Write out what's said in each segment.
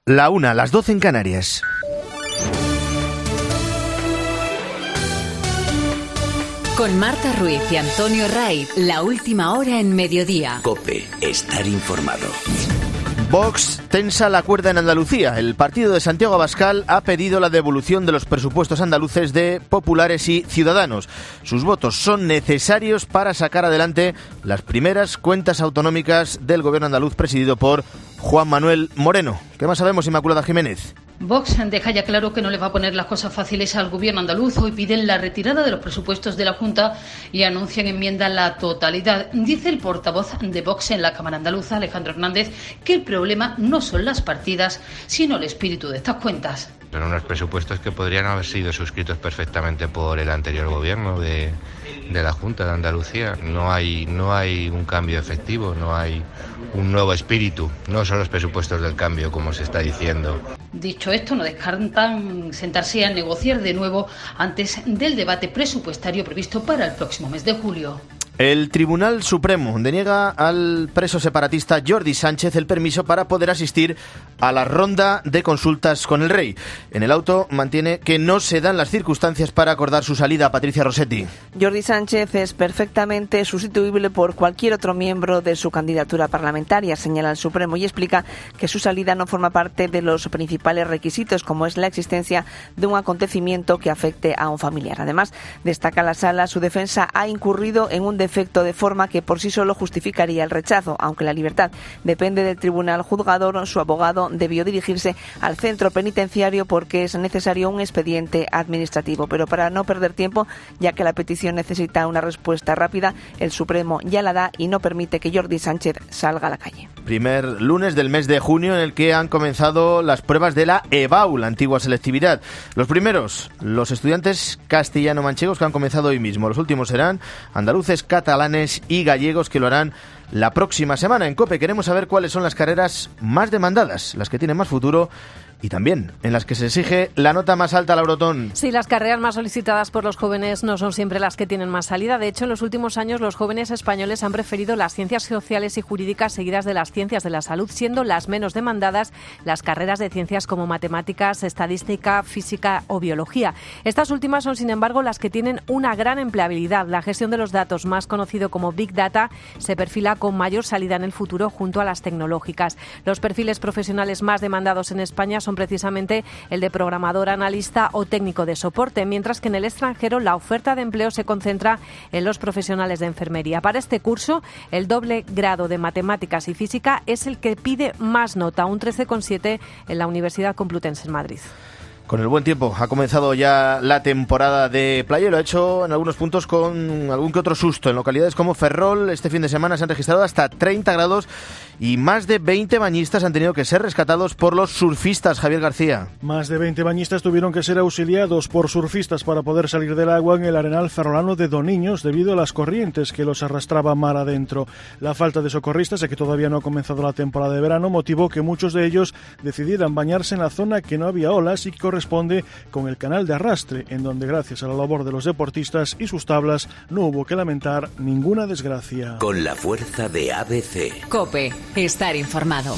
La 1, las 12 en Canarias. Con Marta Ruiz y Antonio Raiz, la última hora en Mediodía. COPE, estar informado. Vox tensa la cuerda en Andalucía. El partido de Santiago Abascal ha pedido la devolución de los presupuestos andaluces de Populares y Ciudadanos. Sus votos son necesarios para sacar adelante las primeras cuentas autonómicas del gobierno andaluz presidido por Juan Manuel Moreno. ¿Qué más sabemos, Inmaculada Jiménez? Vox deja ya claro que no le va a poner las cosas fáciles al gobierno andaluz. Hoy piden la retirada de los presupuestos de la Junta y anuncian enmienda a la totalidad. Dice el portavoz de Vox en la Cámara Andaluza, Alejandro Hernández, que el problema no son las partidas, sino el espíritu de estas cuentas. Son unos presupuestos que podrían haber sido suscritos perfectamente por el anterior gobierno de la Junta de Andalucía. No hay un cambio efectivo, no hay un nuevo espíritu, no son los presupuestos del cambio, como se está diciendo. Dicho esto, no descartan sentarse a negociar de nuevo antes del debate presupuestario previsto para el próximo mes de julio. El Tribunal Supremo deniega al preso separatista Jordi Sánchez el permiso para poder asistir a la ronda de consultas con el rey. En el auto mantiene que no se dan las circunstancias para acordar su salida. Patricia Rossetti. Jordi Sánchez es perfectamente sustituible por cualquier otro miembro de su candidatura parlamentaria, señala el Supremo, y explica que su salida no forma parte de los principales requisitos, como es la existencia de un acontecimiento que afecte a un familiar. Además, destaca la Sala, su defensa ha incurrido en un defecto de forma que por sí solo justificaría el rechazo. Aunque la libertad depende del tribunal juzgador, su abogado debió dirigirse al centro penitenciario porque es necesario un expediente administrativo. Pero para no perder tiempo, ya que la petición necesita una respuesta rápida, el Supremo ya la da y no permite que Jordi Sánchez salga a la calle. Primer lunes del mes de junio en el que han comenzado las pruebas de la EBAU, la antigua selectividad. Los primeros, los estudiantes castellano-manchegos, que han comenzado hoy mismo. Los últimos serán andaluces, catalanes y gallegos, que lo harán la próxima semana. En COPE queremos saber cuáles son las carreras más demandadas, las que tienen más futuro y también en las que se exige la nota más alta, Laura Otón. Sí, las carreras más solicitadas por los jóvenes no son siempre las que tienen más salida. De hecho, en los últimos años los jóvenes españoles han preferido las ciencias sociales y jurídicas seguidas de las ciencias de la salud, siendo las menos demandadas las carreras de ciencias como matemáticas, estadística, física o biología. Estas últimas son, sin embargo, las que tienen una gran empleabilidad. La gestión de los datos, más conocido como Big Data, se perfila con mayor salida en el futuro junto a las tecnológicas. Los perfiles profesionales más demandados en España son precisamente el de programador, analista o técnico de soporte, mientras que en el extranjero la oferta de empleo se concentra en los profesionales de enfermería. Para este curso, el doble grado de matemáticas y física es el que pide más nota, un 13,7 en la Universidad Complutense en Madrid. Con el buen tiempo ha comenzado ya la temporada de playa y lo ha hecho en algunos puntos con algún que otro susto. En localidades como Ferrol este fin de semana se han registrado hasta 30 grados y más de 20 bañistas han tenido que ser rescatados por los surfistas. Javier García. Más de 20 bañistas tuvieron que ser auxiliados por surfistas para poder salir del agua en el arenal ferrolano de Doniños debido a las corrientes que los arrastraban mar adentro. La falta de socorristas, ya que todavía no ha comenzado la temporada de verano, motivó que muchos de ellos decidieran bañarse en la zona que no había olas y que corresponde con el canal de arrastre, en donde gracias a la labor de los deportistas y sus tablas no hubo que lamentar ninguna desgracia. Con la fuerza de ABC. COPE, estar informado.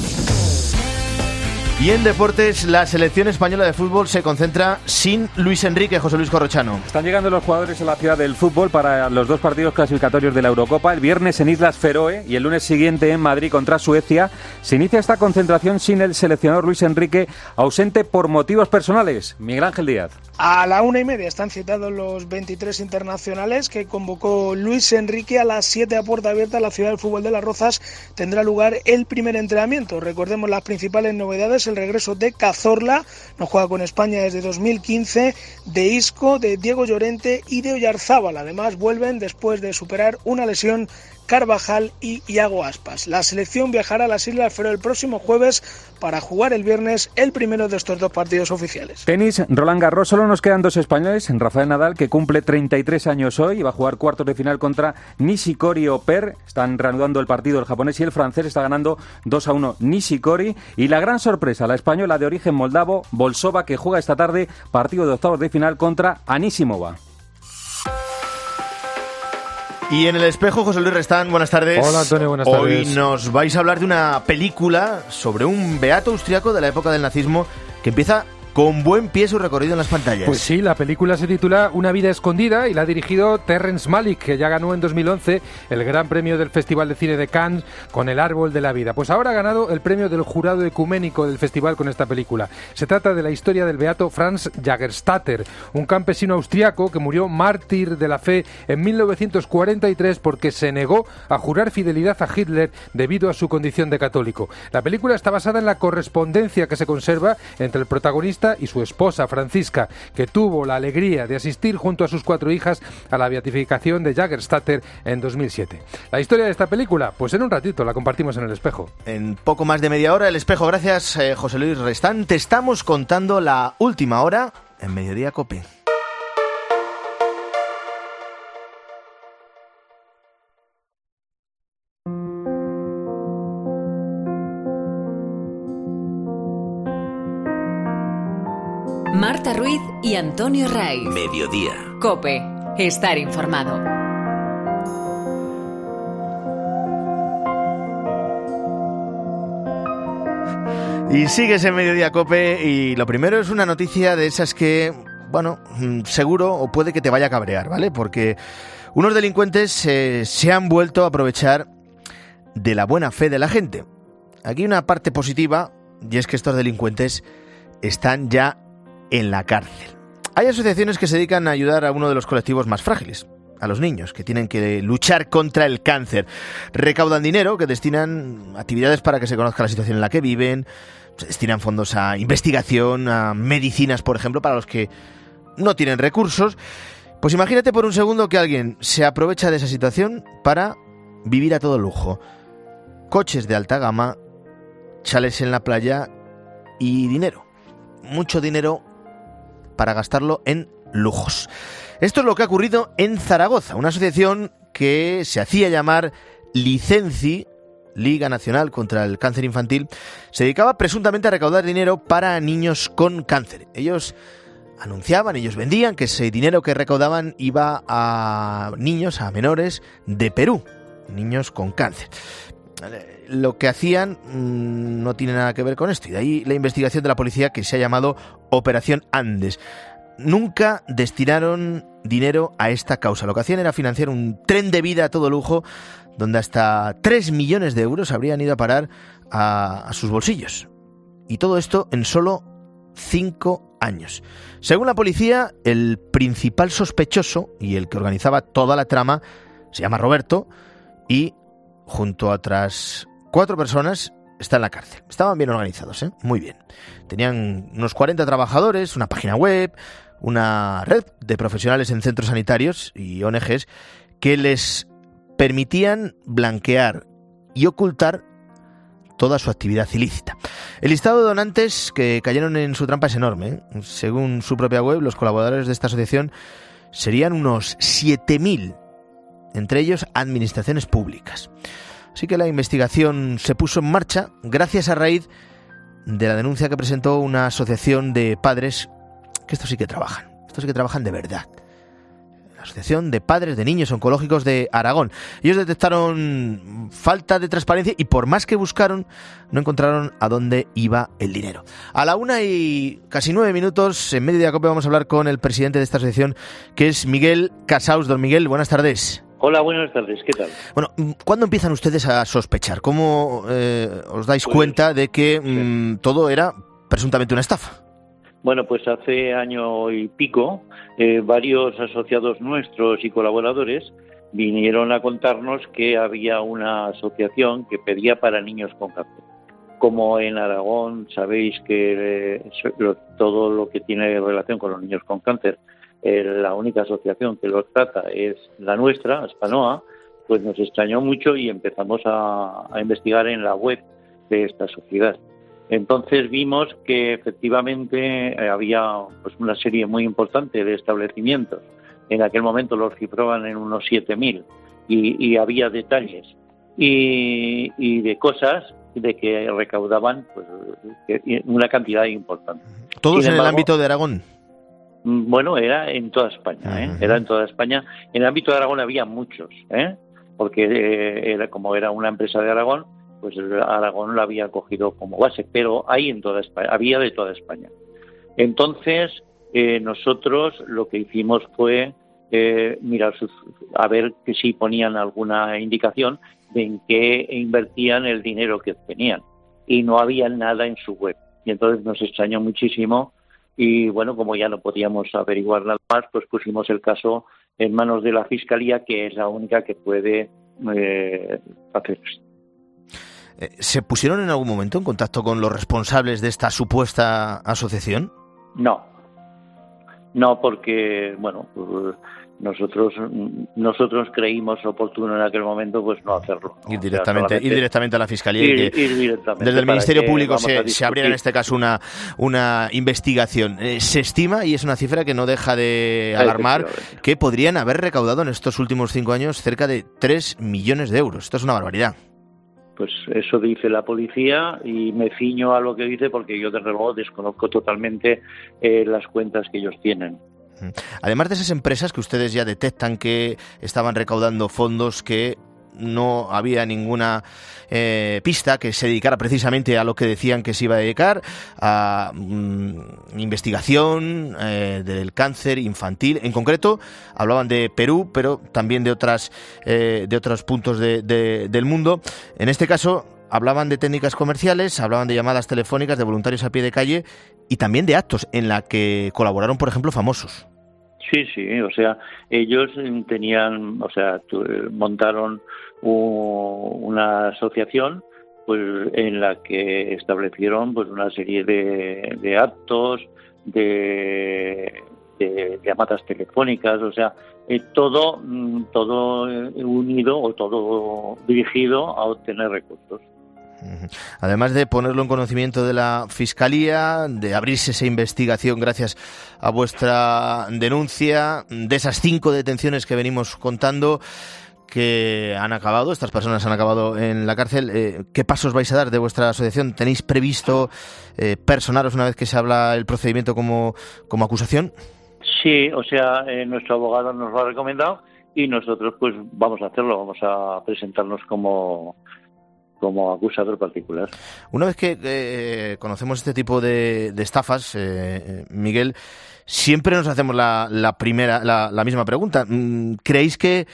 Y en deportes, la selección española de fútbol se concentra sin Luis Enrique. José Luis Corrochano. Están llegando los jugadores a la ciudad del fútbol para los dos partidos clasificatorios de la Eurocopa. El viernes en Islas Feroe y el lunes siguiente en Madrid contra Suecia. Se inicia esta concentración sin el seleccionador Luis Enrique, ausente por motivos personales. Miguel Ángel Díaz. A la 1:30 están citados los 23 internacionales que convocó Luis Enrique. A las 7 a puerta abierta en la ciudad del fútbol de Las Rozas tendrá lugar el primer entrenamiento. Recordemos las principales novedades: el regreso de Cazorla, no juega con España desde 2015, de Isco, de Diego Llorente y de Oyarzábal. Además vuelven después de superar una lesión Carvajal y Iago Aspas. La selección viajará a las Islas Feroe el próximo jueves para jugar el viernes el primero de estos dos partidos oficiales. Tenis, Roland Garros, solo nos quedan dos españoles. Rafael Nadal, que cumple 33 años hoy y va a jugar cuartos de final contra Nishikori Oper. Están reanudando el partido el japonés y el francés. Está ganando 2-1 Nishikori. Y la gran sorpresa, la española de origen moldavo, Bolsova, que juega esta tarde partido de octavos de final contra Anisimova. Y en el espejo, José Luis Restán, buenas tardes. Hola, Antonio, buenas tardes. Hoy nos vais a hablar de una película sobre un beato austriaco de la época del nazismo que empieza con buen pie su recorrido en las pantallas. Pues sí, la película se titula Una vida escondida y la ha dirigido Terrence Malick, que ya ganó en 2011 el Gran Premio del Festival de Cine de Cannes con El Árbol de la Vida. Pues ahora ha ganado el premio del jurado ecuménico del festival con esta película. Se trata de la historia del beato Franz Jägerstätter, un campesino austriaco que murió mártir de la fe en 1943 porque se negó a jurar fidelidad a Hitler debido a su condición de católico. La película está basada en la correspondencia que se conserva entre el protagonista y su esposa Francisca, que tuvo la alegría de asistir junto a sus 4 hijas a la beatificación de Jägerstätter en 2007. La historia de esta película, pues en un ratito la compartimos en El Espejo. En poco más de media hora, El Espejo. Gracias, José Luis Restán. Te estamos contando la última hora en Mediodía COPE. Marta Ruiz y Antonio Raiz. Mediodía. COPE. Estar informado. Y sigues en Mediodía COPE y lo primero es una noticia de esas que, bueno, seguro o puede que te vaya a cabrear, ¿vale? Porque unos delincuentes se han vuelto a aprovechar de la buena fe de la gente. Aquí una parte positiva, y es que estos delincuentes están ya en la cárcel. Hay asociaciones que se dedican a ayudar a uno de los colectivos más frágiles, a los niños, que tienen que luchar contra el cáncer. Recaudan dinero que destinan a actividades para que se conozca la situación en la que viven, se destinan fondos a investigación, a medicinas, por ejemplo, para los que no tienen recursos. Pues imagínate por un segundo que alguien se aprovecha de esa situación para vivir a todo lujo. Coches de alta gama, chalets en la playa y dinero. Mucho dinero para gastarlo en lujos. Esto es lo que ha ocurrido en Zaragoza, una asociación que se hacía llamar Licenci, Liga Nacional contra el Cáncer Infantil, se dedicaba presuntamente a recaudar dinero para niños con cáncer. Ellos anunciaban, ellos vendían que ese dinero que recaudaban iba a niños, a menores de Perú, niños con cáncer. Lo que hacían no tiene nada que ver con esto, y de ahí la investigación de la policía que se ha llamado Operación Andes. Nunca destinaron dinero a esta causa. Lo que hacían era financiar un tren de vida a todo lujo, donde hasta 3 millones de euros habrían ido a parar a sus bolsillos. Y todo esto en solo 5 años. Según la policía, el principal sospechoso y el que organizaba toda la trama se llama Roberto y junto a otras 4 personas está en la cárcel. Estaban bien organizados, muy bien. Tenían unos 40 trabajadores, una página web, una red de profesionales en centros sanitarios y ONGs que les permitían blanquear y ocultar toda su actividad ilícita. El listado de donantes que cayeron en su trampa es enorme. Según su propia web, los colaboradores de esta asociación serían unos 7.000, entre ellos administraciones públicas. Así que la investigación se puso en marcha gracias a raíz de la denuncia que presentó una asociación de padres que estos sí que trabajan de verdad. La Asociación de Padres de Niños Oncológicos de Aragón. Ellos detectaron falta de transparencia y por más que buscaron, no encontraron a dónde iba el dinero. A la 1:09 en Mediodía COPE vamos a hablar con el presidente de esta asociación, que es Miguel Casaus. Don Miguel, buenas tardes. Hola, buenas tardes, ¿qué tal? Bueno, ¿cuándo empiezan ustedes a sospechar? ¿Cómo os dais cuenta de que todo era presuntamente una estafa? Bueno, pues hace año y pico, varios asociados nuestros y colaboradores vinieron a contarnos que había una asociación que pedía para niños con cáncer. Como en Aragón sabéis que todo lo que tiene relación con los niños con cáncer, la única asociación que los trata es la nuestra, Aspanoa, pues nos extrañó mucho y empezamos a investigar en la web de esta sociedad. Entonces vimos que efectivamente había pues una serie muy importante de establecimientos. En aquel momento los cifraban en unos 7.000 y había detalles y de cosas de que recaudaban pues una cantidad importante. ¿Todos en el ámbito de Aragón? Bueno, era en toda España, ¿eh? Era en toda España. En el ámbito de Aragón había muchos, ¿eh? Porque como era una empresa de Aragón, pues Aragón lo había cogido como base, pero hay en toda España, había de toda España. Entonces, nosotros lo que hicimos fue mirar a ver que si ponían alguna indicación de en qué invertían el dinero que tenían, y no había nada en su web. Y entonces nos extrañó muchísimo, y bueno, como ya no podíamos averiguar nada más, pues pusimos el caso en manos de la Fiscalía, que es la única que puede hacer esto. ¿Se pusieron en algún momento en contacto con los responsables de esta supuesta asociación? No, porque, bueno, nosotros creímos oportuno en aquel momento pues no hacerlo, ¿no? Ir directamente a la Fiscalía y que desde el Ministerio Público se abriera en este caso una investigación. Se estima, y es una cifra que no deja de alarmar, que podrían haber recaudado en estos últimos 5 años cerca de 3 millones de euros. Esto es una barbaridad. Pues eso dice la policía, y me ciño a lo que dice porque yo desde luego desconozco totalmente las cuentas que ellos tienen. Además de esas empresas que ustedes ya detectan que estaban recaudando fondos, que no había ninguna pista que se dedicara precisamente a lo que decían que se iba a dedicar, a investigación del cáncer infantil. En concreto, hablaban de Perú, pero también de otros puntos del mundo. En este caso, hablaban de técnicas comerciales, hablaban de llamadas telefónicas, de voluntarios a pie de calle y también de actos en la que colaboraron, por ejemplo, famosos. Sí, o sea, ellos montaron una asociación pues en la que establecieron pues una serie de actos, de llamadas telefónicas, o sea, todo unido o todo dirigido a obtener recursos. Además de ponerlo en conocimiento de la Fiscalía, de abrirse esa investigación gracias a vuestra denuncia, de esas 5 detenciones que venimos contando, que han acabado, estas personas han acabado en la cárcel, ¿qué pasos vais a dar de vuestra asociación? ¿Tenéis previsto personaros una vez que se habla el procedimiento como acusación? Sí, o sea, nuestro abogado nos lo ha recomendado y nosotros pues vamos a hacerlo, vamos a presentarnos como acusador particular. Una vez que conocemos este tipo de estafas, Miguel, siempre nos hacemos la misma pregunta. ¿Creéis que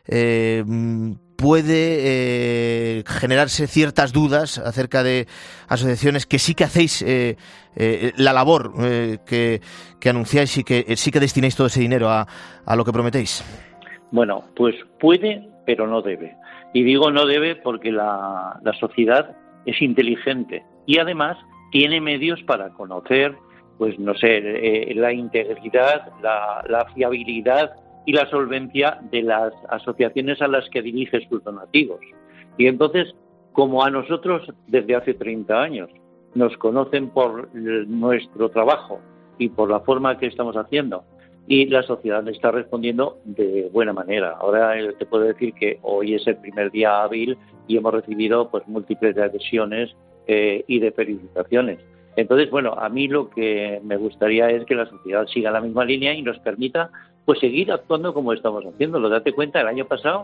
puede generarse ciertas dudas acerca de asociaciones que sí que hacéis la labor que anunciáis y que sí que destináis todo ese dinero a lo que prometéis? Bueno, pues puede, pero no debe. Y digo no debe porque la sociedad es inteligente y además tiene medios para conocer, pues no sé, la integridad, la fiabilidad y la solvencia de las asociaciones a las que dirige sus donativos. Y entonces, como a nosotros desde hace 30 años nos conocen por nuestro trabajo y por la forma que estamos haciendo, y la sociedad le está respondiendo de buena manera. Ahora te puedo decir que hoy es el primer día hábil y hemos recibido pues múltiples adhesiones y de felicitaciones. Entonces, bueno, a mí lo que me gustaría es que la sociedad siga la misma línea y nos permita pues seguir actuando como estamos haciéndolo. Date cuenta, el año pasado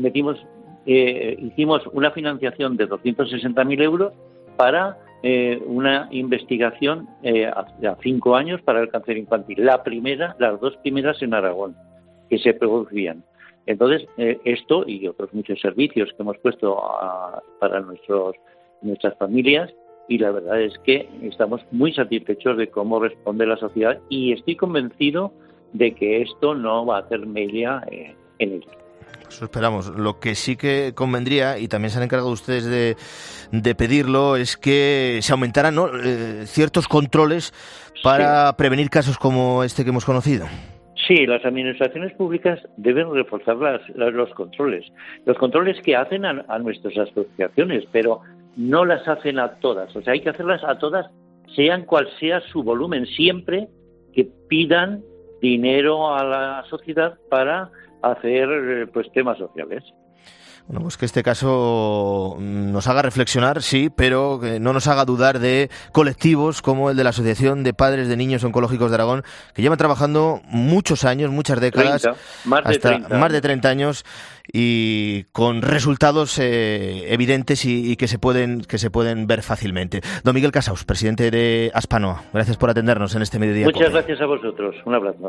hicimos una financiación de 260.000 euros para una investigación a 5 años para el cáncer infantil. Las 2 primeras en Aragón, que se producían. Entonces, esto y otros muchos servicios que hemos puesto para nuestras familias, y la verdad es que estamos muy satisfechos de cómo responde la sociedad y estoy convencido de que esto no va a hacer mella en ello. Eso esperamos. Lo que sí que convendría, y también se han encargado ustedes de pedirlo, es que se aumentaran, ¿no?, ciertos controles para prevenir casos como este que hemos conocido. Sí, las administraciones públicas deben reforzar los controles. Los controles que hacen a nuestras asociaciones, pero no las hacen a todas. O sea, hay que hacerlas a todas, sean cual sea su volumen, siempre que pidan dinero a la sociedad para hacer pues temas sociales. Bueno, pues que este caso nos haga reflexionar, sí, pero que no nos haga dudar de colectivos como el de la Asociación de Padres de Niños Oncológicos de Aragón, que llevan trabajando muchos años, muchas décadas, más de 30 años, y con resultados evidentes y que se pueden ver fácilmente. Don Miguel Casaus, presidente de Aspanoa, gracias por atendernos en este mediodía. Muchas gracias a vosotros. Un abrazo.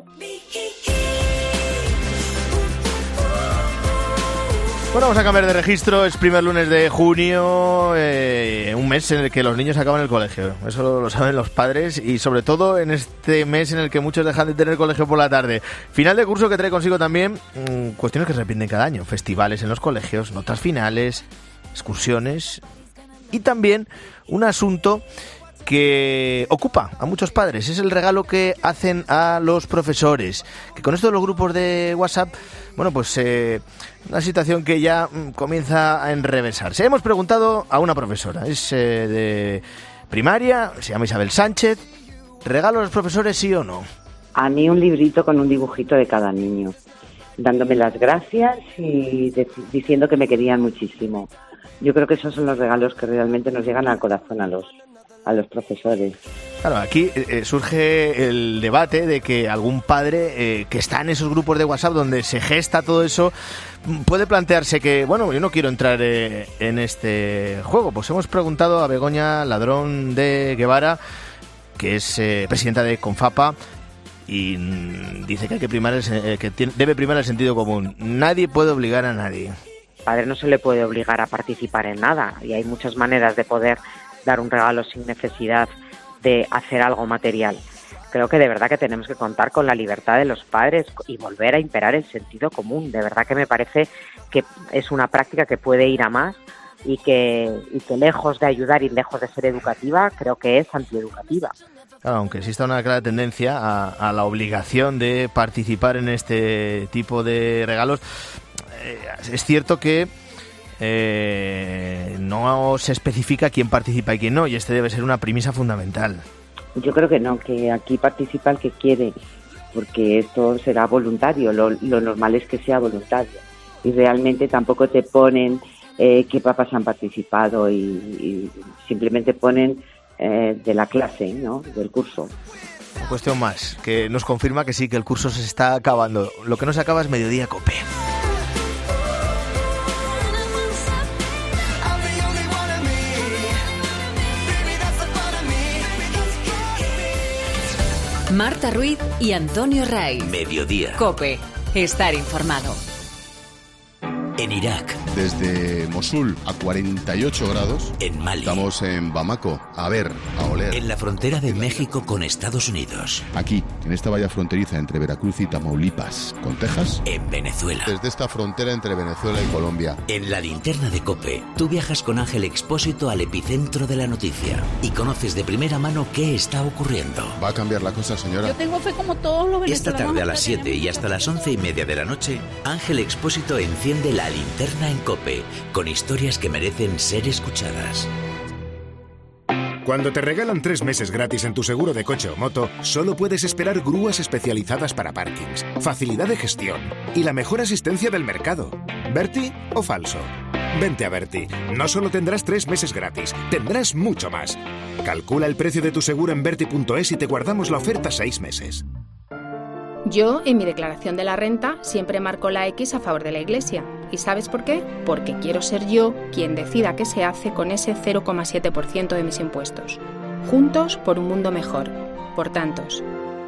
Bueno, vamos a cambiar de registro. Es primer lunes de junio, un mes en el que los niños acaban el colegio. Eso lo saben los padres, y sobre todo en este mes en el que muchos dejan de tener colegio por la tarde. Final de curso que trae consigo también cuestiones que se repiten cada año. Festivales en los colegios, notas finales, excursiones y también un asunto que ocupa a muchos padres. Es el regalo que hacen a los profesores, que con esto de los grupos de WhatsApp, bueno, pues una situación que ya comienza a enrevesarse. Hemos preguntado a una profesora, es de primaria, se llama Isabel Sánchez. ¿Regalo a los profesores, sí o no? A mí un librito con un dibujito de cada niño, dándome las gracias y diciendo que me querían muchísimo. Yo creo que esos son los regalos que realmente nos llegan al corazón a los profesores. Claro, aquí surge el debate de que algún padre que está en esos grupos de WhatsApp donde se gesta todo eso puede plantearse que, bueno, yo no quiero entrar en este juego. Pues hemos preguntado a Begoña Ladrón de Guevara, que es presidenta de Confapa, y dice que hay que debe primar el sentido común. Nadie puede obligar a nadie. Padre no se le puede obligar a participar en nada, y hay muchas maneras de poder dar un regalo sin necesidad de hacer algo material. Creo que de verdad que tenemos que contar con la libertad de los padres y volver a imperar el sentido común. De verdad que me parece que es una práctica que puede ir a más y que lejos de ayudar y lejos de ser educativa, creo que es antieducativa. Claro, aunque exista una clara tendencia a la obligación de participar en este tipo de regalos, es cierto que no se especifica quién participa y quién no, y este debe ser una premisa fundamental. Yo creo que no, que aquí participa el que quiere, porque esto será voluntario, lo normal es que sea voluntario, y realmente tampoco te ponen qué papas han participado y simplemente ponen de la clase, ¿no?, del curso. Una cuestión más, que nos confirma que sí, que el curso se está acabando. Lo que no se acaba es Mediodía Cope. Marta Ruiz y Antonio Raiz. Mediodía. COPE. Estar informado. En Irak. Desde Mosul a 48 grados. En Mali. Estamos en Bamako, a ver, a oler. En la frontera de México con Estados Unidos. Aquí, en esta valla fronteriza entre Veracruz y Tamaulipas, con Texas. En Venezuela. Desde esta frontera entre Venezuela y Colombia. En la linterna de COPE, tú viajas con Ángel Expósito al epicentro de la noticia y conoces de primera mano qué está ocurriendo. ¿Va a cambiar la cosa, señora? Yo tengo fe como todos los venezolanos. Esta tarde a las 7 y hasta las 11:30 de la noche, Ángel Expósito enciende la linterna en COPE, con historias que merecen ser escuchadas. Cuando te regalan 3 meses gratis en tu seguro de coche o moto, solo puedes esperar grúas especializadas para parkings, facilidad de gestión y la mejor asistencia del mercado. ¿Berti o falso? Vente a Berti. No solo tendrás 3 meses gratis, tendrás mucho más. Calcula el precio de tu seguro en berti.es y te guardamos la oferta 6 meses. Yo, en mi declaración de la renta, siempre marco la X a favor de la Iglesia. ¿Y sabes por qué? Porque quiero ser yo quien decida qué se hace con ese 0,7% de mis impuestos. Juntos por un mundo mejor. Por tantos.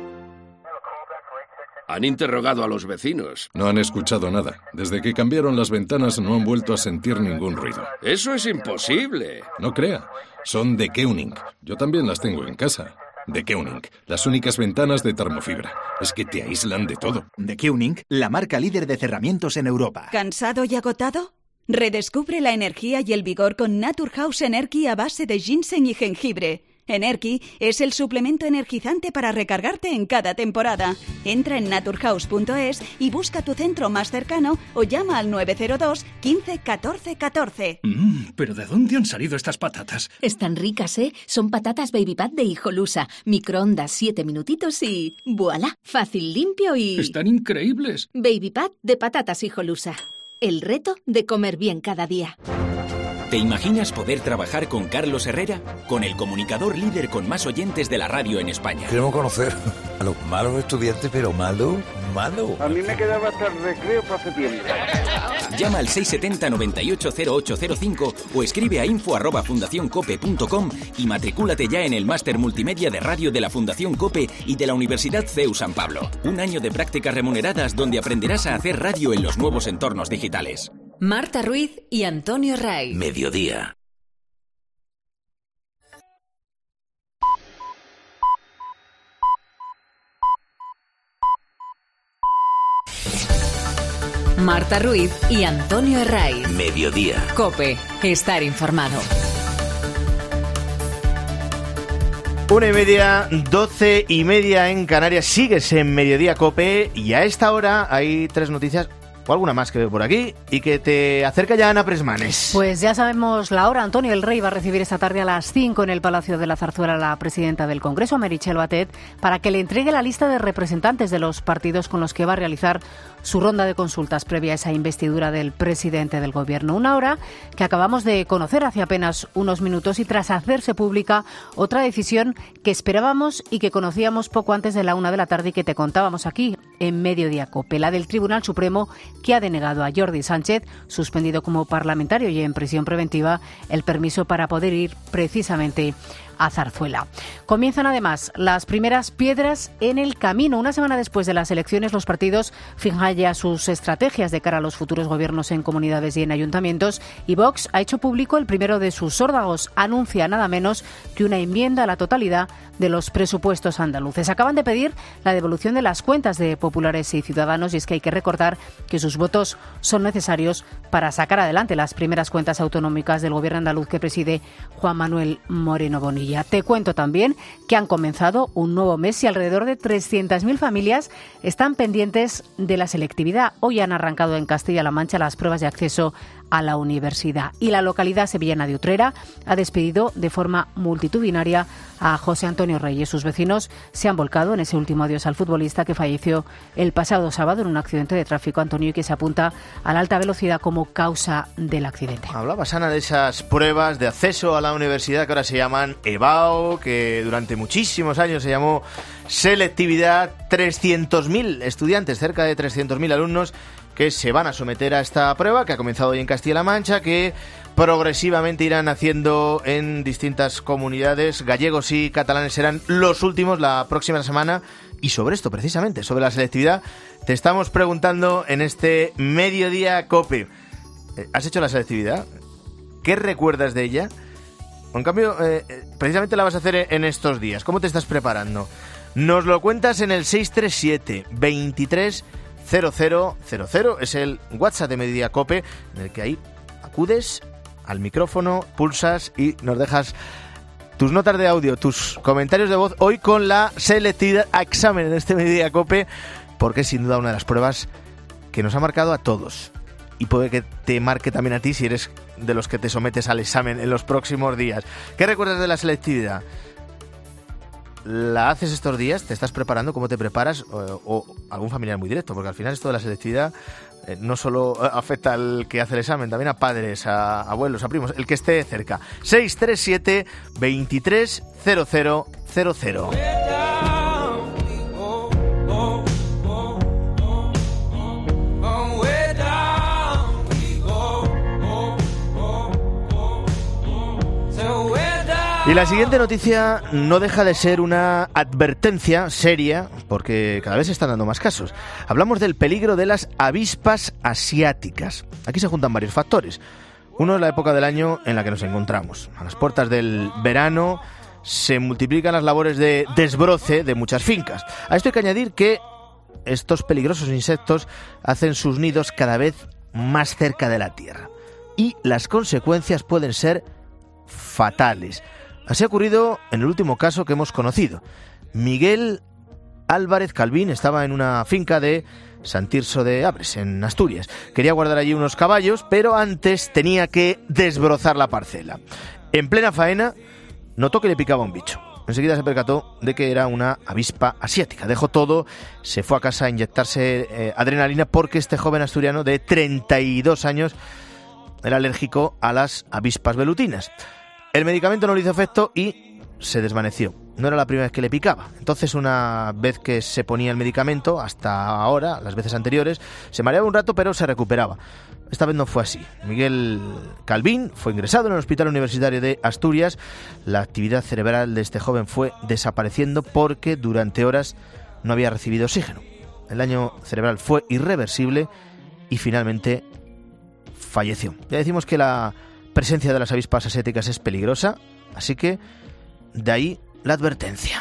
Han interrogado a los vecinos. No han escuchado nada. Desde que cambiaron las ventanas no han vuelto a sentir ningún ruido. Eso es imposible. No crea. Son de Keuning. Yo también las tengo en casa. De Keuning, las únicas ventanas de termofibra. Es que te aíslan de todo. De Keuning, la marca líder de cerramientos en Europa. ¿Cansado y agotado? Redescubre la energía y el vigor con Naturhaus Energy a base de ginseng y jengibre. Energy es el suplemento energizante para recargarte en cada temporada. Entra en naturhaus.es y busca tu centro más cercano o llama al 902 15 14 14. ¿Pero de dónde han salido estas patatas? Están ricas, ¿eh? Son patatas Baby Pat de Hijolusa. Microondas 7 minutitos y... ¡voilá! Fácil, limpio y... ¡Están increíbles! Baby Pat de patatas Hijolusa. el reto de comer bien cada día. ¿Te imaginas poder trabajar con Carlos Herrera? Con el comunicador líder con más oyentes de la radio en España. Queremos conocer a los malos estudiantes, pero malo. A mí me quedaba hasta el recreo para septiembre. Llama al 670-980805 o escribe a info@fundacioncope.com y matricúlate ya en el máster multimedia de radio de la Fundación COPE y de la Universidad CEU San Pablo. Un año de prácticas remuneradas donde aprenderás a hacer radio en los nuevos entornos digitales. Marta Ruiz y Antonio Ray. Mediodía. Marta Ruiz y Antonio Herraiz. Mediodía. COPE. Estar informado. 1:30, 12:30 en Canarias. Sigues en Mediodía COPE y a esta hora hay 3 noticias o alguna más que veo por aquí y que te acerca ya Ana Presmanes. Pues ya sabemos la hora. Antonio el Rey va a recibir esta tarde a las 5 en el Palacio de la Zarzuela a la presidenta del Congreso, Meritxell Batet, para que le entregue la lista de representantes de los partidos con los que va a realizar su ronda de consultas previa a esa investidura del presidente del Gobierno. Una hora que acabamos de conocer hace apenas unos minutos y tras hacerse pública otra decisión que esperábamos y que conocíamos poco antes de la 1 de la tarde y que te contábamos aquí en Mediodía COPE, la del Tribunal Supremo, que ha denegado a Jordi Sánchez, suspendido como parlamentario y en prisión preventiva, el permiso para poder ir precisamente a Zarzuela. Comienzan además las primeras piedras en el camino. Una semana después de las elecciones, los partidos fijan ya sus estrategias de cara a los futuros gobiernos en comunidades y en ayuntamientos, y Vox ha hecho público el primero de sus órdagos. Anuncia nada menos que una enmienda a la totalidad de los presupuestos andaluces. Acaban de pedir la devolución de las cuentas de populares y ciudadanos, y es que hay que recordar que sus votos son necesarios para sacar adelante las primeras cuentas autonómicas del gobierno andaluz que preside Juan Manuel Moreno Bonilla. Te cuento también que han comenzado un nuevo mes y alrededor de 300.000 familias están pendientes de la selectividad. Hoy han arrancado en Castilla-La Mancha las pruebas de acceso a la universidad. Y la localidad sevillana de Utrera ha despedido de forma multitudinaria a José Antonio Reyes. Sus vecinos se han volcado en ese último adiós al futbolista que falleció el pasado sábado en un accidente de tráfico, Antonio, y que se apunta a la alta velocidad como causa del accidente. Hablabas, Ana, de esas pruebas de acceso a la universidad que ahora se llaman EBAU, que durante muchísimos años se llamó selectividad. 300.000 estudiantes, cerca de 300.000 alumnos que se van a someter a esta prueba, que ha comenzado hoy en Castilla-La Mancha, que progresivamente irán haciendo en distintas comunidades. Gallegos y catalanes serán los últimos la próxima semana. Y sobre esto, precisamente, sobre la selectividad, te estamos preguntando en este Mediodía COPE. ¿Has hecho la selectividad? ¿Qué recuerdas de ella? En cambio, precisamente la vas a hacer en estos días. ¿Cómo te estás preparando? Nos lo cuentas en el 637 23 0000, es el WhatsApp de Mediodía COPE, en el que ahí acudes al micrófono, pulsas y nos dejas tus notas de audio, tus comentarios de voz, hoy con la selectividad a examen en este Mediodía COPE, porque es sin duda una de las pruebas que nos ha marcado a todos. Y puede que te marque también a ti si eres de los que te sometes al examen en los próximos días. ¿Qué recuerdas de la selectividad? ¿La haces estos días? ¿Te estás preparando? ¿Cómo te preparas? O algún familiar muy directo, porque al final esto de la selectividad no solo afecta al que hace el examen, también a padres, a abuelos, a primos, el que esté cerca. 637 23 0000. Y la siguiente noticia no deja de ser una advertencia seria, porque cada vez se están dando más casos. Hablamos del peligro de las avispas asiáticas. Aquí se juntan varios factores. Uno es la época del año en la que nos encontramos. A las puertas del verano se multiplican las labores de desbroce de muchas fincas. A esto hay que añadir que estos peligrosos insectos hacen sus nidos cada vez más cerca de la tierra. Y las consecuencias pueden ser fatales. Así ha ocurrido en el último caso que hemos conocido. Miguel Álvarez Calvín estaba en una finca de Sant Tirso de Abres, en Asturias. Quería guardar allí unos caballos, pero antes tenía que desbrozar la parcela. En plena faena, notó que le picaba un bicho. enseguida se percató de que era una avispa asiática. Dejó todo, se fue a casa a inyectarse adrenalina porque este joven asturiano de 32 años era alérgico a las avispas velutinas. El medicamento no le hizo efecto y se desvaneció. No era la primera vez que le picaba. Entonces, una vez que se ponía el medicamento, hasta ahora, las veces anteriores, se mareaba un rato, pero se recuperaba. Esta vez no fue así. Miguel Calvín fue ingresado en el Hospital Universitario de Asturias. La actividad cerebral de este joven fue desapareciendo porque durante horas no había recibido oxígeno. El daño cerebral fue irreversible y finalmente falleció. Ya decimos que la presencia de las avispas asiáticas es peligrosa, así que de ahí la advertencia.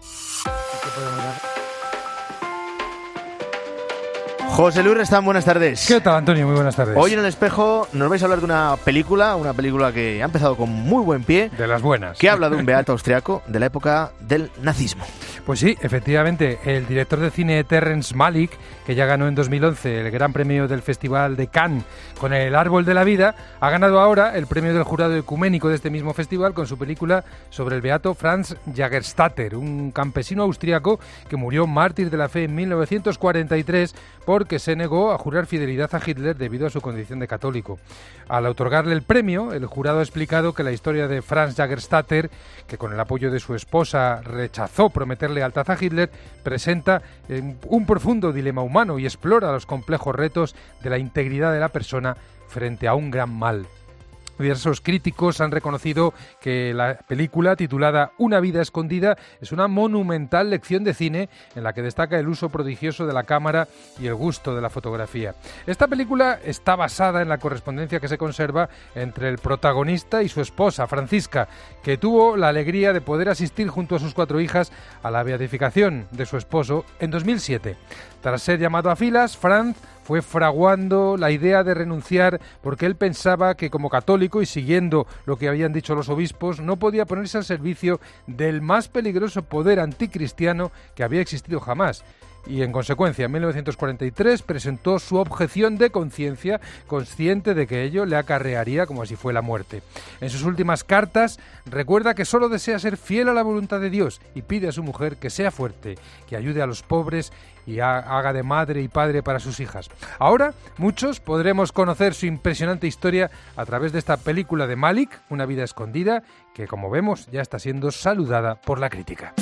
José Luis Restán, buenas tardes. ¿Qué tal, Antonio? Muy buenas tardes. Hoy en El Espejo nos vais a hablar de una película que ha empezado con muy buen pie. De las buenas. Que habla de un beato austriaco de la época del nazismo. Pues sí, efectivamente, el director de cine Terrence Malick, que ya ganó en 2011 el Gran Premio del Festival de Cannes con El Árbol de la Vida, ha ganado ahora el premio del jurado ecuménico de este mismo festival con su película sobre el beato Franz Jägerstätter, un campesino austriaco que murió mártir de la fe en 1943 porque se negó a jurar fidelidad a Hitler debido a su condición de católico. Al otorgarle el premio, el jurado ha explicado que la historia de Franz Jägerstätter, que con el apoyo de su esposa rechazó prometer lealtad a Hitler, presenta un profundo dilema humano y explora los complejos retos de la integridad de la persona frente a un gran mal. Diversos críticos han reconocido que la película, titulada Una vida escondida, es una monumental lección de cine en la que destaca el uso prodigioso de la cámara y el gusto de la fotografía. Esta película está basada en la correspondencia que se conserva entre el protagonista y su esposa, Francisca, que tuvo la alegría de poder asistir junto a sus 4 hijas a la beatificación de su esposo en 2007. Tras ser llamado a filas, Franz fue fraguando la idea de renunciar porque él pensaba que como católico y siguiendo lo que habían dicho los obispos no podía ponerse al servicio del más peligroso poder anticristiano que había existido jamás. Y en consecuencia, en 1943 presentó su objeción de conciencia, consciente de que ello le acarrearía como si fuera la muerte. En sus últimas cartas recuerda que solo desea ser fiel a la voluntad de Dios y pide a su mujer que sea fuerte, que ayude a los pobres y haga de madre y padre para sus hijas. Ahora, muchos podremos conocer su impresionante historia a través de esta película de Malick, Una vida escondida, que como vemos ya está siendo saludada por la crítica.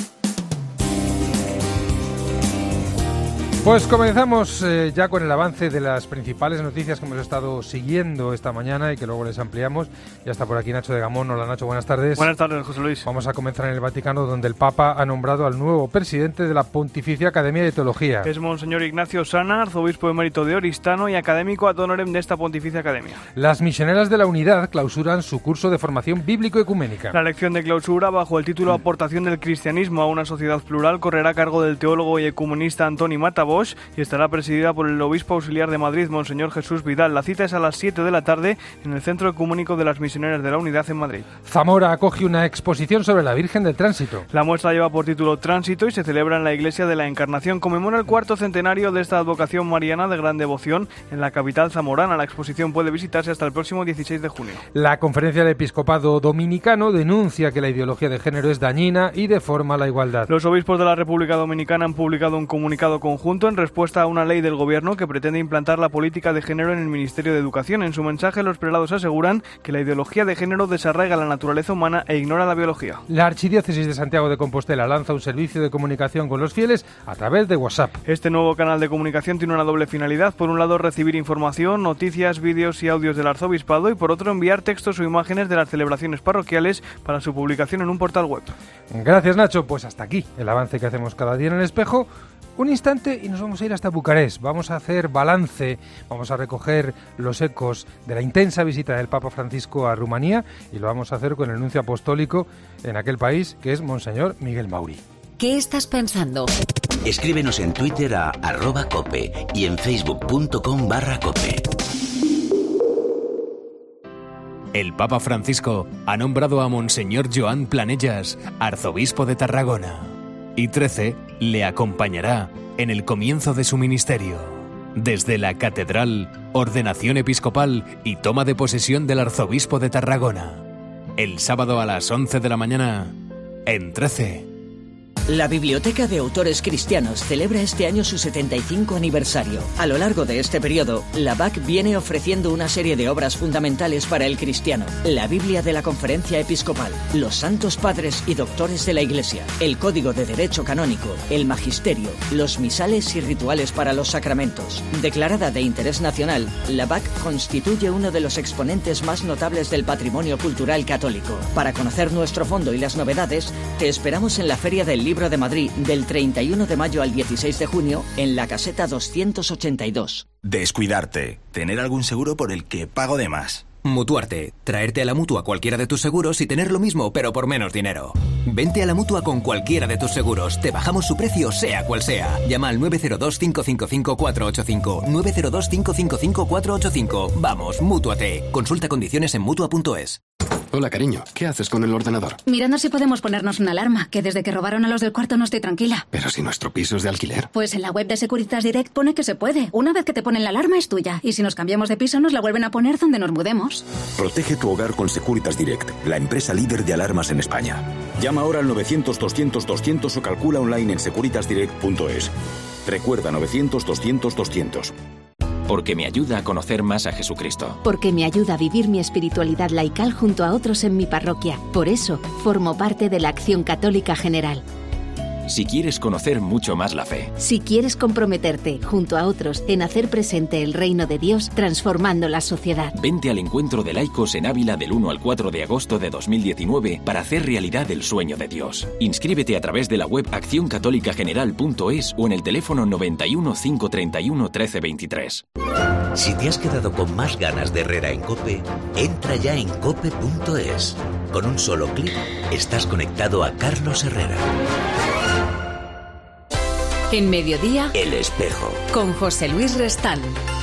Pues comenzamos ya con el avance de las principales noticias que hemos estado siguiendo esta mañana y que luego les ampliamos. Ya está por aquí Nacho de Gamón. Hola Nacho, buenas tardes. Buenas tardes, José Luis. Vamos a comenzar en el Vaticano, donde el Papa ha nombrado al nuevo presidente de la Pontificia Academia de Teología. Es Monseñor Ignacio Sana, arzobispo emérito de Oristano y académico ad honorem de esta Pontificia Academia. Las misioneras de la Unidad clausuran su curso de formación bíblico-ecuménica. La lección de clausura, bajo el título Aportación del cristianismo a una sociedad plural, correrá a cargo del teólogo y ecumenista Antoni Mata Bosch y estará presidida por el obispo auxiliar de Madrid, Monseñor Jesús Vidal. La cita es a las 7 de la tarde en el Centro Ecumúnico de las Misioneras de la Unidad en Madrid. Zamora acoge una exposición sobre la Virgen del Tránsito. La muestra lleva por título Tránsito y se celebra en la Iglesia de la Encarnación. Conmemora el 4º centenario de esta advocación mariana de gran devoción en la capital zamorana. La exposición puede visitarse hasta el próximo 16 de junio. La Conferencia del Episcopado Dominicano denuncia que la ideología de género es dañina y deforma la igualdad. Los obispos de la República Dominicana han publicado un comunicado conjunto en respuesta a una ley del gobierno que pretende implantar la política de género en el Ministerio de Educación. En su mensaje, los prelados aseguran que la ideología de género desarraiga la naturaleza humana e ignora la biología. La Archidiócesis de Santiago de Compostela lanza un servicio de comunicación con los fieles a través de WhatsApp. Este nuevo canal de comunicación tiene una doble finalidad. Por un lado, recibir información, noticias, vídeos y audios del arzobispado, y por otro, enviar textos o imágenes de las celebraciones parroquiales para su publicación en un portal web. Gracias, Nacho. Pues hasta aquí el avance que hacemos cada día en El Espejo. Un instante y nos vamos a ir hasta Bucarest. Vamos a hacer balance, vamos a recoger los ecos de la intensa visita del Papa Francisco a Rumanía y lo vamos a hacer con el nuncio apostólico en aquel país, que es Monseñor Miguel Mauri. ¿Qué estás pensando? Escríbenos en Twitter a @cope y en facebook.com/cope. El Papa Francisco ha nombrado a Monseñor Joan Planellas arzobispo de Tarragona, y 13 le acompañará en el comienzo de su ministerio. Desde la catedral, ordenación episcopal y toma de posesión del arzobispo de Tarragona. El sábado a las 11 de la mañana, en 13. La Biblioteca de Autores Cristianos celebra este año su 75 aniversario. A lo largo de este periodo, la BAC viene ofreciendo una serie de obras fundamentales para el cristiano. La Biblia de la Conferencia Episcopal, los Santos Padres y Doctores de la Iglesia, el Código de Derecho Canónico, el Magisterio, los misales y rituales para los sacramentos. Declarada de interés nacional, la BAC constituye uno de los exponentes más notables del patrimonio cultural católico. Para conocer nuestro fondo y las novedades, te esperamos en la Feria del Libro de Madrid del 31 de mayo al 16 de junio en la caseta 282. Descuidarte. Tener algún seguro por el que pago de más. Mutuarte. Traerte a la Mutua cualquiera de tus seguros y tener lo mismo, pero por menos dinero. Vente a la Mutua con cualquiera de tus seguros. Te bajamos su precio, sea cual sea. Llama al 902-555-485. 902-555-485. Vamos, mútuate. Consulta condiciones en Mutua.es. Hola, cariño. ¿Qué haces con el ordenador? Mirando si podemos ponernos una alarma, que desde que robaron a los del cuarto no estoy tranquila. Pero si nuestro piso es de alquiler. Pues en la web de Securitas Direct pone que se puede. Una vez que te ponen la alarma es tuya. Y si nos cambiamos de piso nos la vuelven a poner donde nos mudemos. Protege tu hogar con Securitas Direct, la empresa líder de alarmas en España. Llama ahora al 900-200-200 o calcula online en securitasdirect.es. Recuerda 900-200-200. Porque me ayuda a conocer más a Jesucristo. Porque me ayuda a vivir mi espiritualidad laical junto a otros en mi parroquia. Por eso, formo parte de la Acción Católica General. Si quieres conocer mucho más la fe. Si quieres comprometerte, junto a otros, en hacer presente el reino de Dios, transformando la sociedad. Vente al encuentro de laicos en Ávila del 1 al 4 de agosto de 2019 para hacer realidad el sueño de Dios. Inscríbete a través de la web accioncatolicageneral.es o en el teléfono 91 531 1323. Si te has quedado con más ganas de Herrera en COPE, entra ya en cope.es. Con un solo clic estás conectado a Carlos Herrera. En Mediodía, El Espejo, con José Luis Restán.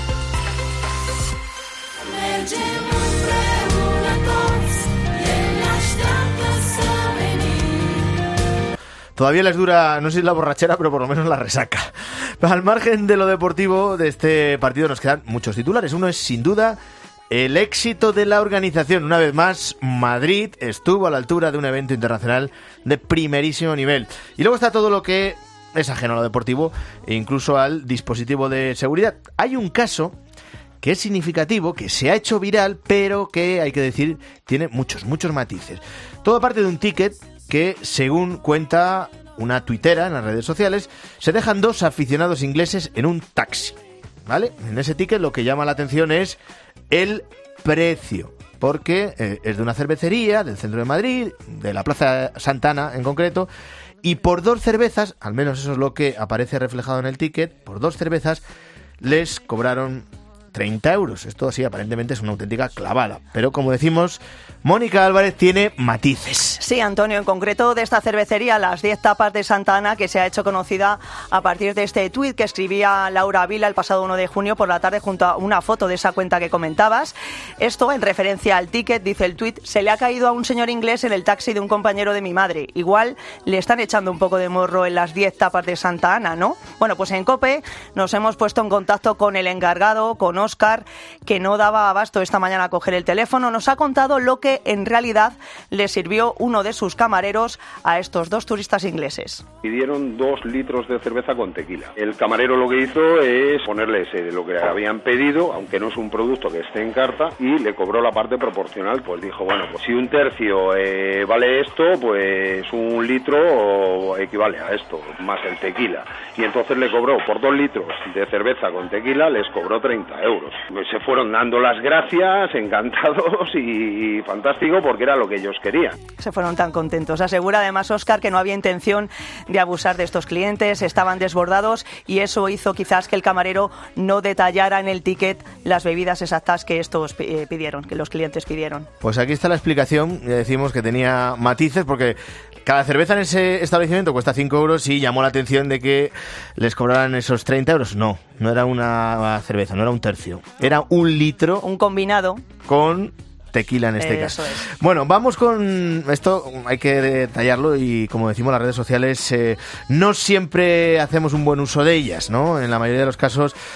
Todavía les dura, no sé si la borrachera, pero por lo menos la resaca. Al margen de lo deportivo de este partido nos quedan muchos titulares. Uno es, sin duda, el éxito de la organización. Una vez más, Madrid estuvo a la altura de un evento internacional de primerísimo nivel. Y luego está todo lo que es ajeno a lo deportivo e incluso al dispositivo de seguridad. Hay un caso que es significativo, que se ha hecho viral, pero que, hay que decir, tiene muchos matices. Todo parte de un ticket que, según cuenta una tuitera en las redes sociales, se dejan dos aficionados ingleses en un taxi, ¿vale? En ese ticket lo que llama la atención es el precio, porque es de una cervecería del centro de Madrid, de la Plaza Santana en concreto, y por 2 cervezas, al menos eso es lo que aparece reflejado en el ticket, por 2 cervezas les cobraron 30 euros. Esto sí, aparentemente es una auténtica clavada. Pero como decimos, Mónica Álvarez tiene matices. Sí, Antonio, en concreto de esta cervecería, las 10 tapas de Santa Ana, que se ha hecho conocida a partir de este tuit que escribía Laura Vila el pasado 1 de junio por la tarde junto a una foto de esa cuenta que comentabas. Esto en referencia al ticket, dice el tuit: se le ha caído a un señor inglés en el taxi de un compañero de mi madre. Igual le están echando un poco de morro en las 10 tapas de Santa Ana, ¿no? Bueno, pues en COPE nos hemos puesto en contacto con el encargado, con Óscar, que no daba abasto esta mañana a coger el teléfono. Nos ha contado lo que en realidad le sirvió uno de sus camareros a estos 2 turistas ingleses. Pidieron 2 litros de cerveza con tequila. El camarero lo que hizo es ponerles lo que habían pedido, aunque no es un producto que esté en carta, y le cobró la parte proporcional. Pues dijo, bueno, pues si un tercio vale esto, pues 1 litro equivale a esto, más el tequila. Y entonces le cobró por 2 litros de cerveza con tequila, les cobró 30 euros. Se fueron dando las gracias, encantados y fantástico, porque era lo que ellos querían. Se fueron tan contentos. Asegura además Óscar que no había intención de abusar de estos clientes, estaban desbordados y eso hizo quizás que el camarero no detallara en el ticket las bebidas exactas que estos pidieron, que los clientes pidieron. Pues aquí está la explicación. Ya decimos que tenía matices porque cada cerveza en ese establecimiento cuesta 5 euros y llamó la atención de que les cobraran esos 30 euros. No era una cerveza, no era un tercio. Era 1 litro. Un combinado. Con tequila en este caso. Es. Bueno, vamos con esto, hay que detallarlo y como decimos las redes sociales, no siempre hacemos un buen uso de ellas, ¿no? En la mayoría de los casos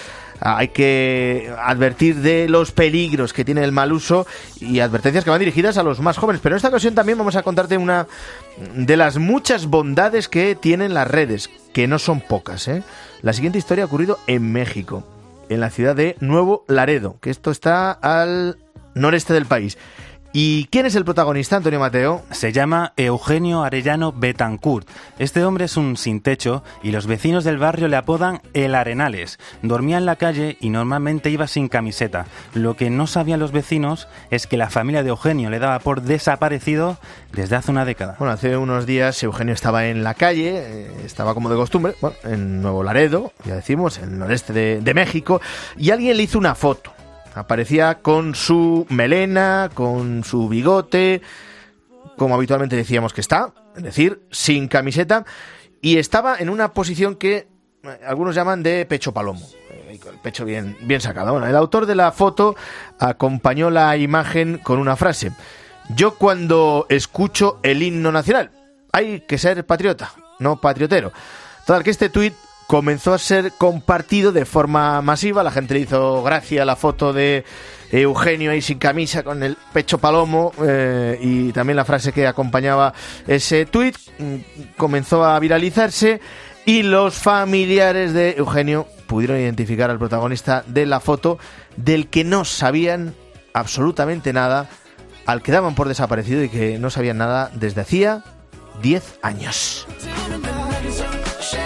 hay que advertir de los peligros que tiene el mal uso y advertencias que van dirigidas a los más jóvenes. Pero en esta ocasión también vamos a contarte una de las muchas bondades que tienen las redes, que no son pocas, ¿eh? La siguiente historia ha ocurrido en México, en la ciudad de Nuevo Laredo, que esto está al noreste del país. ¿Y quién es el protagonista, Antonio Mateo? Se llama Eugenio Arellano Betancourt. Este hombre es un sin techo y los vecinos del barrio le apodan El Arenales. Dormía en la calle y normalmente iba sin camiseta. Lo que no sabían los vecinos es que la familia de Eugenio le daba por desaparecido desde hace una década. Bueno, hace unos días Eugenio estaba en la calle, estaba como de costumbre, en Nuevo Laredo, ya decimos, en el noreste de México, y alguien le hizo una foto. Aparecía con su melena, con su bigote, como habitualmente decíamos que está, es decir, sin camiseta, y estaba en una posición que algunos llaman de pecho palomo, el pecho bien sacado. Bueno, el autor de la foto acompañó la imagen con una frase: yo cuando escucho el himno nacional, hay que ser patriota, no patriotero. Total, que este tuit comenzó a ser compartido de forma masiva. La gente le hizo gracia a la foto de Eugenio ahí sin camisa, con el pecho palomo, y también la frase que acompañaba ese tuit comenzó a viralizarse, y los familiares de Eugenio pudieron identificar al protagonista de la foto, del que no sabían absolutamente nada, al que daban por desaparecido y que no sabían nada desde hacía 10 años.